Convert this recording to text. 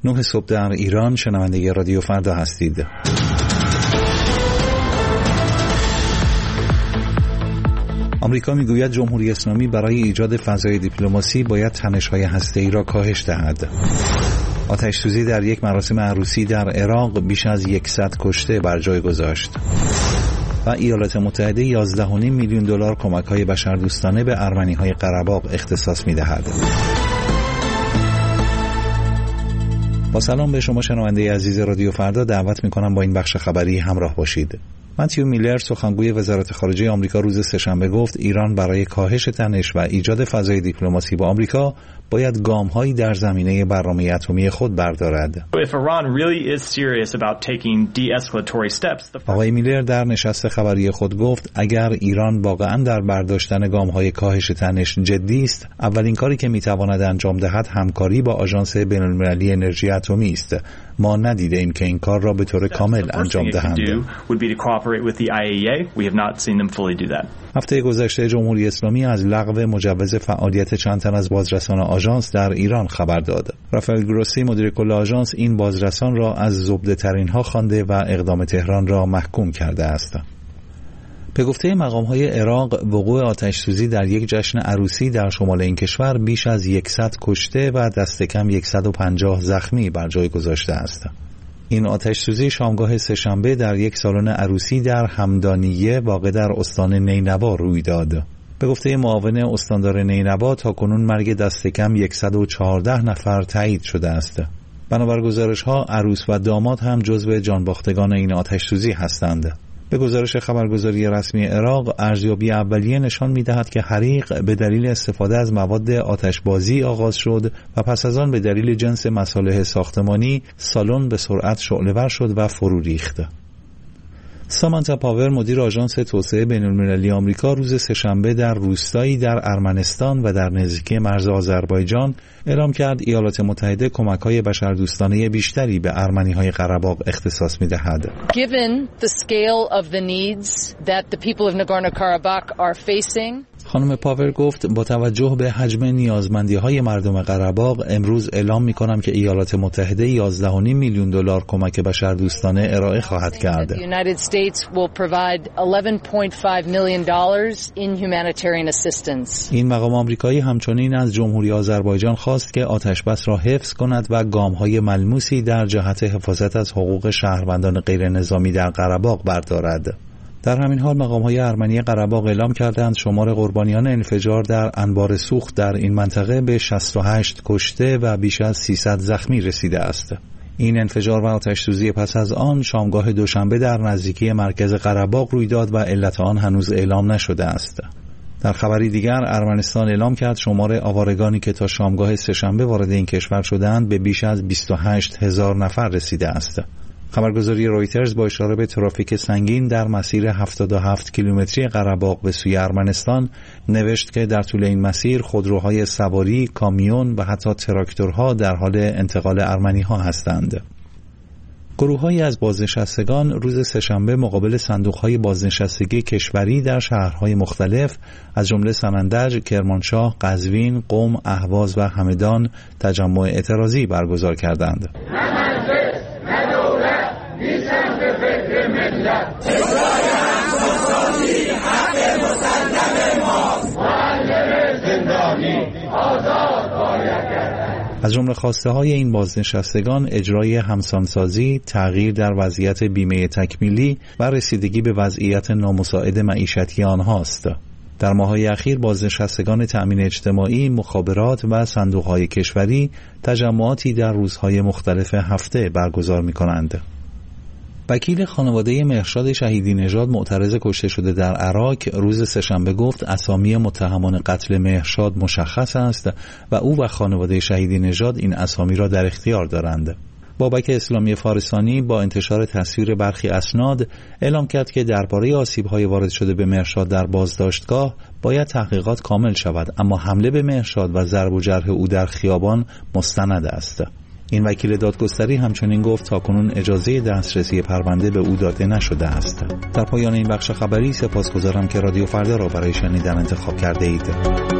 9 صبح در ایران. شنونده رادیو فردا هستید. آمریکا میگوید جمهوری اسلامی برای ایجاد فضای دیپلماسی باید تنش‌های هسته‌ای را کاهش دهد. آتش‌سوزی در یک مراسم عروسی در عراق بیش از 100 کشته بر جای گذاشت. و ایالات متحده 11.5 میلیون دلار کمک‌های بشردوستانه به ارمنی‌های قره‌باغ اختصاص می‌دهد. با سلام به شما شنونده عزیز رادیو فردا، دعوت می‌کنم با این بخش خبری همراه باشید. متیو میلر سخنگوی وزارت خارجه آمریکا روز سه‌شنبه گفت ایران برای کاهش تنش و ایجاد فضای دیپلماسی با آمریکا باید گام‌هایی در زمینه برنامه اتمی خود بردارد. آقای میلر در نشست خبری خود گفت اگر ایران واقعاً در برداشتن گام‌های کاهش تنش جدی است، اولین کاری که می‌تواند انجام دهد همکاری با آژانس بین‌المللی انرژی اتمی است. ما ندیدیم که این کار را به طور کامل انجام دهند. هفته گذشته جمهوری اسلامی از لغو مجوز فعالیت چند تن از بازرسان آژانس در ایران خبر داد. رافائل گروسی مدیر کل آژانس این بازرسان را از زبده‌ترین‌ها خوانده و اقدام تهران را محکوم کرده است. به گفته مقام‌های عراق، وقوع آتش‌سوزی در یک جشن عروسی در شمال این کشور بیش از 100 کشته و دست کم 150 زخمی بر جای گذاشته است. این آتش‌سوزی شامگاه سه‌شنبه در یک سالن عروسی در همدانیه واقع در استان نینوا روی داد. به گفته معاون استاندار نینوا تاکنون مرگ دست کم 114 نفر تایید شده است. بنابر گزارش‌ها عروس و داماد هم جزو جانباختگان این آتش‌سوزی هستند. به گزارش خبرگزاری رسمی عراق، ارزیابی اولیه نشان می‌دهد که حریق به دلیل استفاده از مواد آتشبازی آغاز شد و پس از آن به دلیل جنس مصالح ساختمانی سالن به سرعت شعله‌ور شد و فرو ریخت. سامانتا پاور مدیر آژانس توسعه بین‌المللی آمریکا روز سه‌شنبه در روستایی در ارمنستان و در نزدیکی مرز آذربایجان اعلام کرد ایالات متحده کمک‌های بشردوستانه بیشتری به ارمنی‌های قره‌باغ اختصاص می‌دهد. Given the scale of the needs that the people of Nagorno-Karabakh are facing. خانم پاور گفت با توجه به حجم نیازمندی‌های مردم قره‌باغ امروز اعلام می‌کنم که ایالات متحده 11.5 میلیون دلار کمک بشردوستانه ارائه خواهد کرد. The United States will provide $11.5 million in humanitarian assistance. این مقام آمریکایی همچنین از جمهوری آذربایجان خواست که آتش‌بس را حفظ کند و گام‌های ملموسی در جهت حفاظت از حقوق شهروندان غیر نظامی در قره‌باغ بردارد. در همین حال مقام‌های ارمنی قره‌باغ اعلام کردند شمار قربانیان انفجار در انبار سوخت در این منطقه به 68 کشته و بیش از 300 زخمی رسیده است. این انفجار و آتش‌سوزی پس از آن شامگاه دوشنبه در نزدیکی مرکز قره‌باغ روی داد و علت آن هنوز اعلام نشده است. در خبری دیگر ارمنستان اعلام کرد شمار آوارگانی که تا شامگاه سه‌شنبه وارد این کشور شدند به بیش از 28,000 نفر رسیده است. خبرگزاری رویترز با اشاره به ترافیک سنگین در مسیر 77 کیلومتری قره‌باغ به سوی ارمنستان نوشت که در طول این مسیر خودروهای سواری، کامیون و حتی تراکتورها در حال انتقال ارمنی‌ها هستند. گروه‌هایی از بازنشستگان روز سه‌شنبه مقابل صندوق‌های بازنشستگی کشوری در شهرهای مختلف از جمله سنندج، کرمانشاه، قزوین، قم، اهواز و همدان تجمع اعتراضی برگزار کردند. از جمله خواسته های این بازنشستگان اجرای همسانسازی، تغییر در وضعیت بیمه تکمیلی و رسیدگی به وضعیت نامساعد معیشتی آنهاست. در ماه‌های اخیر بازنشستگان تأمین اجتماعی، مخابرات و صندوق‌های کشوری تجمعاتی در روزهای مختلف هفته برگزار می‌کنند. وکیل خانواده مهرشاد شهیدی نژاد معترض کشته شده در عراق روز سه‌شنبه گفت اسامی متهمان قتل مهرشاد مشخص است و او و خانواده شهیدی نژاد این اسامی را در اختیار دارند. بابک اسلامی فارسانی با انتشار تصویر برخی اسناد اعلام کرد که درباره آسیب‌های وارد شده به مهرشاد در بازداشتگاه باید تحقیقات کامل شود، اما حمله به مهرشاد و ضرب و جرح او در خیابان مستند است. این وکیل دادگستری همچنین گفت تاکنون اجازه دسترسی پرونده به او داده نشده است. در پایان این بخش خبری سپاسگزارم که رادیو فردا را برای شنیدن انتخاب کرده اید.